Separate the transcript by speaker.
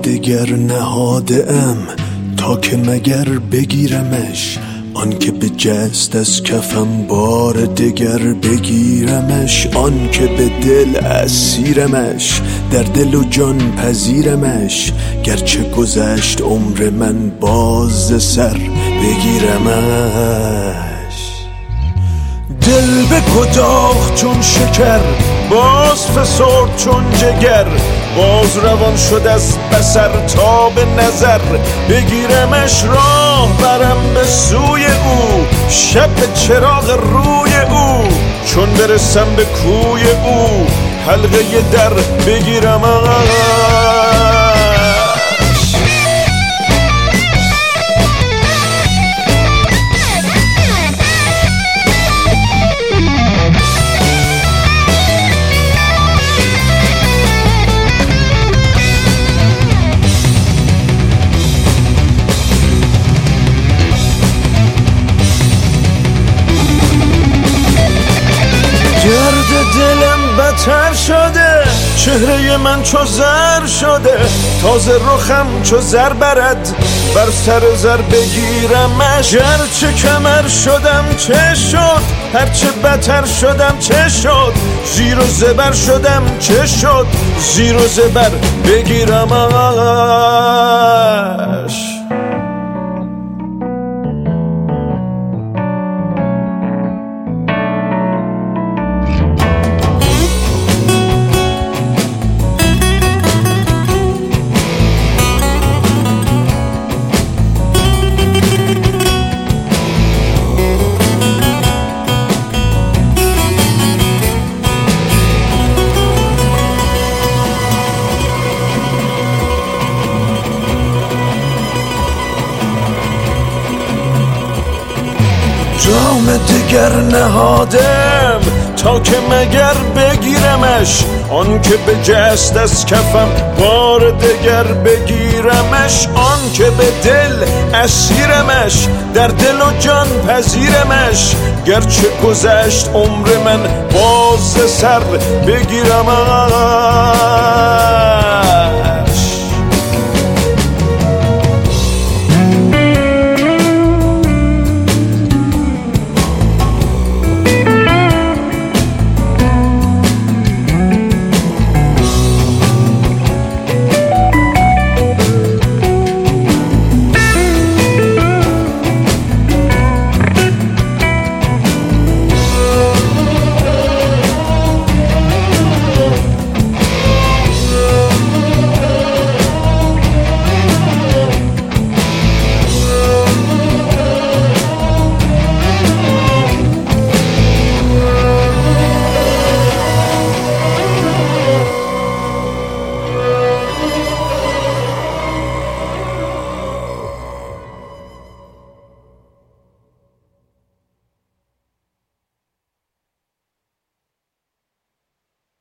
Speaker 1: دگر نهادم تا که مگر بگیرمش، آن که به جست از کفم بار دگر بگیرمش، آن که به دل اسیرمش، در دل و جان پذیرمش، گرچه گذشت عمر من باز سر بگیرمش. دل به کداخ چون شکر، باز فسرد چون جگر، باز روان شد از بصر تا به نظر بگیرمش. راه برم به سوی او، شب چراغ روی او، چون برسم به کوی او حلقه در بگیرمش. گرد دلم بتر شده، چهره من چو زر شده، تازه رخم چو زر برد، بر سر زر بگیرمش. گرچه کمر شدم چه شد، هرچه بتر شدم چه شد، زیر و زبر شدم چه شد، زیر و زبر بگیرمش. جام دگر نهادم تا که مگر بگیرمش، آن که به جست از کفم بار دگر بگیرمش، آن که به دل اسیرمش، در دل و جان پذیرمش، گرچه گذشت عمر من باز سر بگیرمش.